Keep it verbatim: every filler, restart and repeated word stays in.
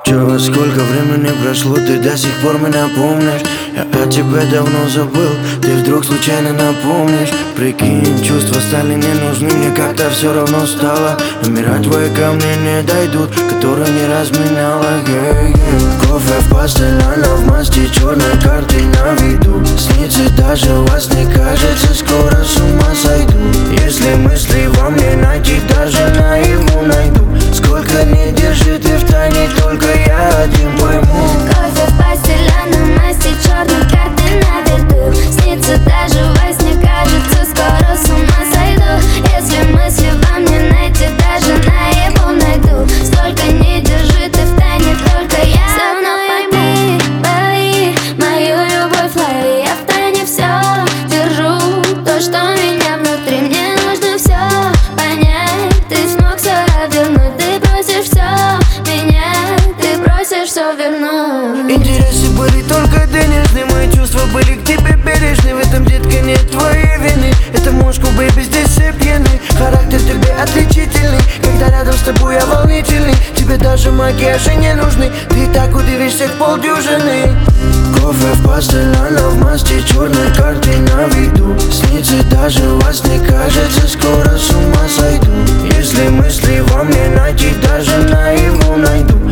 Чё, сколько времени прошло, ты до сих пор меня помнишь? Я о тебе давно забыл, ты вдруг случайно напомнишь. Прикинь, чувства стали не нужны, мне как-то все равно стало. Номера твои ко мне не дойдут, которые не разменяла. yeah, yeah. Кофе в постель, она в масти, черной карты на виду. Снится даже во сне, кажется, скоро с ума сойду. Если мысли во мне найти, даже наяву найду. Сколько не держи ты в тайне, только я один пойму. Кофе в постель, а на масти, черной карты на виду. Снится даже во сне, кажется, скоро с ума сойду. Если мысли во мне найти, даже наяву найду. Сколько не держи ты в тайне, только я со мной пойми, лови мою любовь, лови. Я в тайне все держу, то, что меня внутри. Мне нужно все понять, ты смог все вернуть. Ты просишь все менять, ты просишь все вернуть. Интересы были только денежные, мои чувства были к тебе бережны. В этом, детка, нет твоей вины. Это Москва, бэйби, здесь все пьяны. Характер тебе отличительный, когда рядом с тобой я волнительный. Тебе даже макияжи не нужны, ты так удивишься в полдюжины. Кофе в постель, она в масти, черной карты на виду. Снится даже во сне, кажется, скоро с ума сойду. Если мысли во мне найти, даже наяву найду.